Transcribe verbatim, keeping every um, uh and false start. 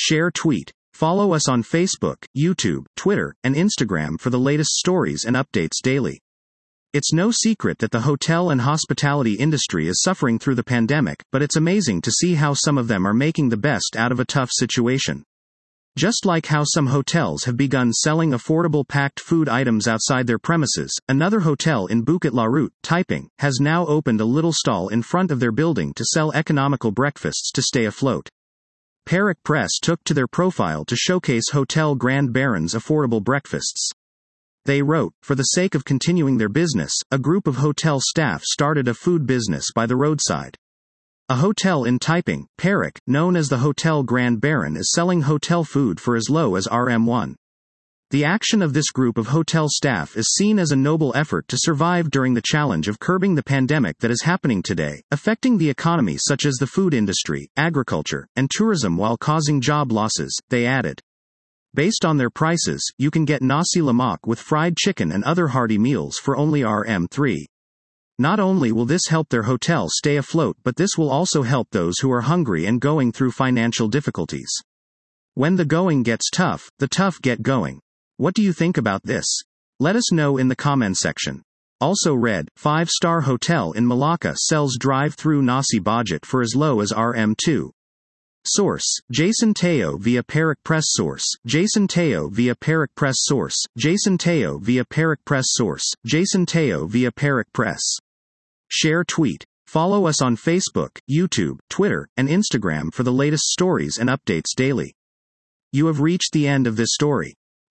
Share tweet. Follow us on Facebook, YouTube, Twitter, and Instagram for the latest stories and updates daily. It's no secret that the hotel and hospitality industry is suffering through the pandemic, but it's amazing to see how some of them are making the best out of a tough situation. Just like how some hotels have begun selling affordable packed food items outside their premises, another hotel in Bukit Larut, Taiping, has now opened a little stall in front of their building to sell economical breakfasts to stay afloat. Perak Press took to their profile to showcase Hotel Grand Baron's affordable breakfasts. They wrote, "For the sake of continuing their business, a group of hotel staff started a food business by the roadside. A hotel in Taiping, Perak, known as the Hotel Grand Baron, is selling hotel food for as low as R M one. The action of this group of hotel staff is seen as a noble effort to survive during the challenge of curbing the pandemic that is happening today, affecting the economy such as the food industry, agriculture, and tourism while causing job losses," they added. Based on their prices, you can get nasi lemak with fried chicken and other hearty meals for only R M three. Not only will this help their hotel stay afloat, but this will also help those who are hungry and going through financial difficulties. When the going gets tough, the tough get going. What do you think about this? Let us know in the comment section. Also read, five-star hotel in Malacca sells drive-through nasi budget for as low as R M two. Source, Jason Teo via Perak Press. Source, Jason Teo via Perak Press. Source, Jason Teo via Perak Press. Source, Jason Teo via Perak Press. Share tweet. Follow us on Facebook, YouTube, Twitter, and Instagram for the latest stories and updates daily. You have reached the end of this story.